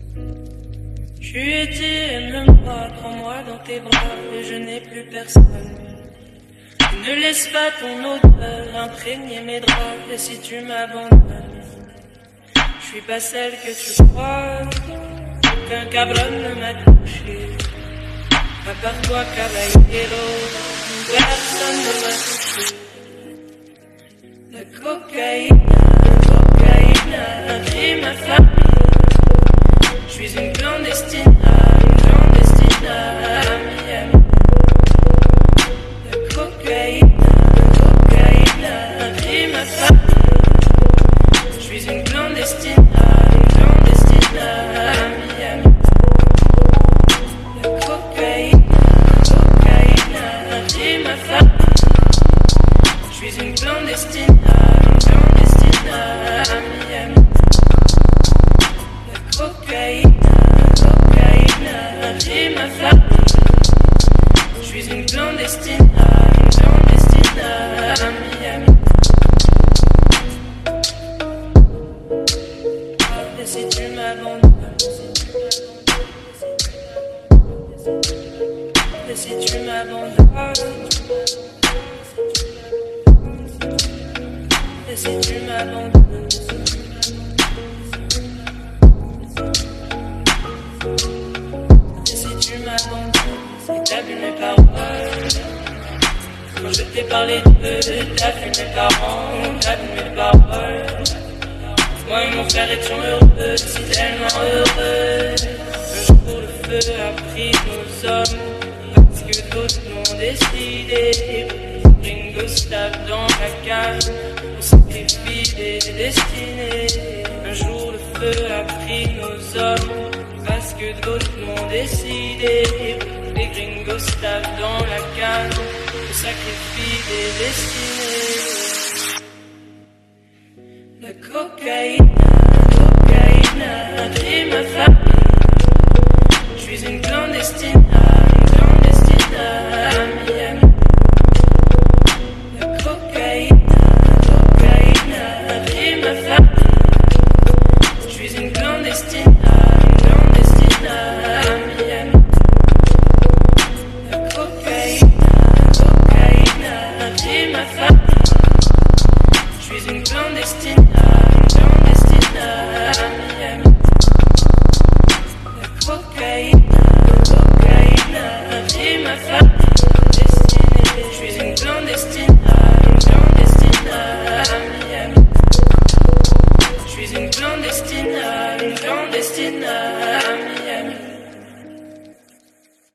Tu étais, aime-moi, prends-moi dans tes bras, et je n'ai plus personne. Ne laisse pas ton odeur imprégner mes draps, et si tu m'abandonnes, je suis pas celle que tu crois. Aucun cabron ne m'a touché, à part toi, caballero, personne ne m'a touché. La cocaïne a pris ma famille. Je suis une clandestine à Miami. La cocaïne a pris ma famille. Je suis une clandestine à Miami. La cocaïne a pris ma famille. Je suis une clandestine à Miami. La cocaïne a pris ma famille. Je suis une clandestine à Miami. Et si tu m'abandonnes, et si tu m'abandonnes, et si tu m'abandonnes, et si tu m'abandonnes, c'est que t'as vu mes paroles. Quand je t'ai parlé d'eux, t'as vu mes parents, t'as vu mes paroles. Moi et mon frère étions heureux, si tellement heureux. Un jour le feu a pris nos hommes, parce que d'autres l'ont décidé. Ringo Starr dans la cage, au sacrifice des destinées. Un jour le feu a pris nos hommes, parce que d'autres l'ont décidé. Les Ringo Starr dans la cage, au sacrifice des destinées. La cocaïne a pris ma famille. Je suis une clandestine à Miami. La cocaïne a pris ma famille. Je suis une clandestine à Miami. La cocaïne a pris ma famille. Je suis une clandestine à Miami. La cocaïne a pris ma famille. Je suis une clandestine à Miami. Je suis une clandestine à Miami.